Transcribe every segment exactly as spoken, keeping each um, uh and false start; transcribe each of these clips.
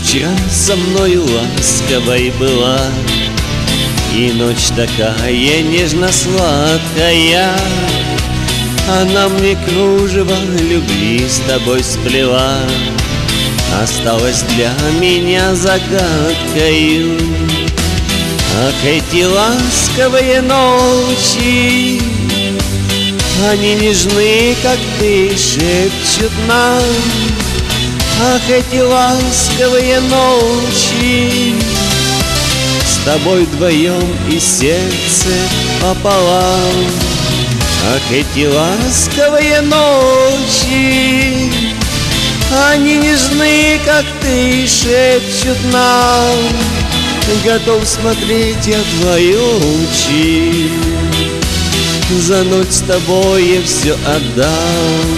вчера со мною ласковой была, и ночь такая нежно-сладкая, она мне кружево любви с тобой сплела, осталась для меня загадкою. Ах, эти ласковые ночи, они нежны, как ты, шепчут нам. Ах, эти ласковые ночи, с тобой вдвоем и сердце пополам. Ах, эти ласковые ночи, они нежны, как ты, шепчут нам. Готов смотреть я твои очи, за ночь с тобой я все отдам.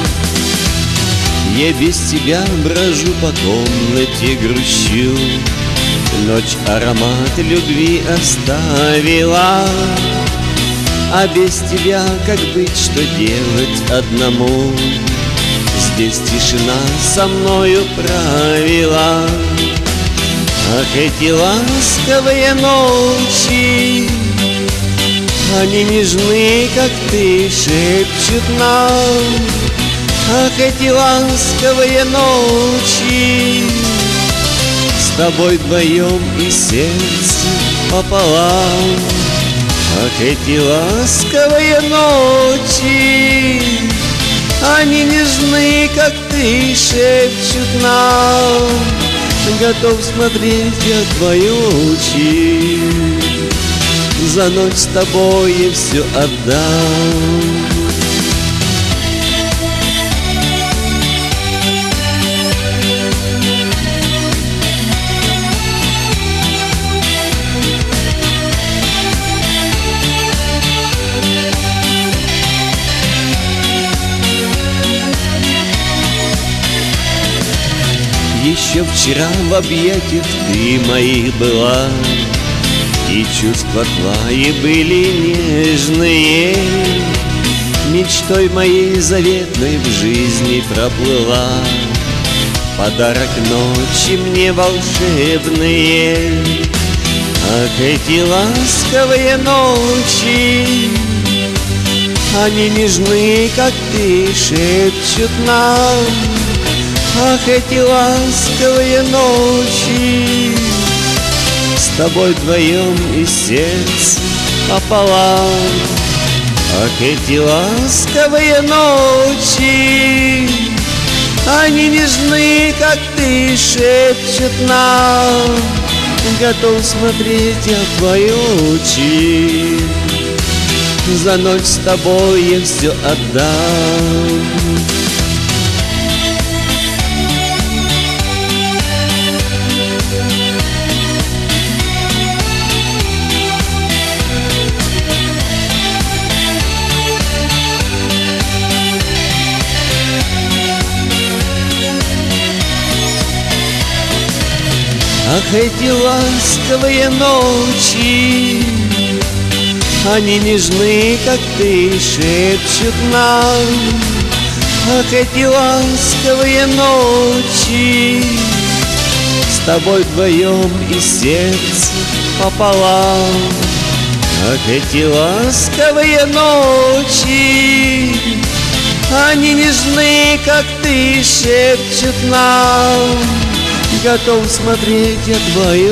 Я без тебя брожу по комнате, грущу, ночь аромат любви оставила. А без тебя как быть, что делать одному? Здесь тишина со мною правила. Ах, эти ласковые ночи, они нежны, как ты, шепчут нам. Ах, эти ласковые ночи, с тобой вдвоем и сердце пополам. Ах, эти ласковые ночи, они нежны, как ты, шепчут нам. Готов смотреть я твои очи, за ночь с тобой я все отдам. Еще вчера в объятиях ты моих была, и чувства твои были нежные. Мечтой моей заветной в жизни проплыла, подарок ночи мне волшебные. Ах, эти ласковые ночи, они нежны, как ты, шепчут нам. Ах, эти ласковые ночи, с тобой вдвоем и сердце пополам. Ах, эти ласковые ночи, они нежны, как ты, шепчут нам. Готов смотреть я в твои очи, за ночь с тобой я все отдам. Ах, эти ласковые ночи, они нежны, как ты, шепчут нам. Ах, эти ласковые ночи, с тобой вдвоем и сердце пополам. Ах, эти ласковые ночи, они нежны, как ты, шепчут нам. Готов смотреть я твои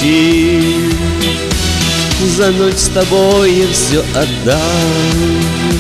очи, за ночь с тобой я все отдам.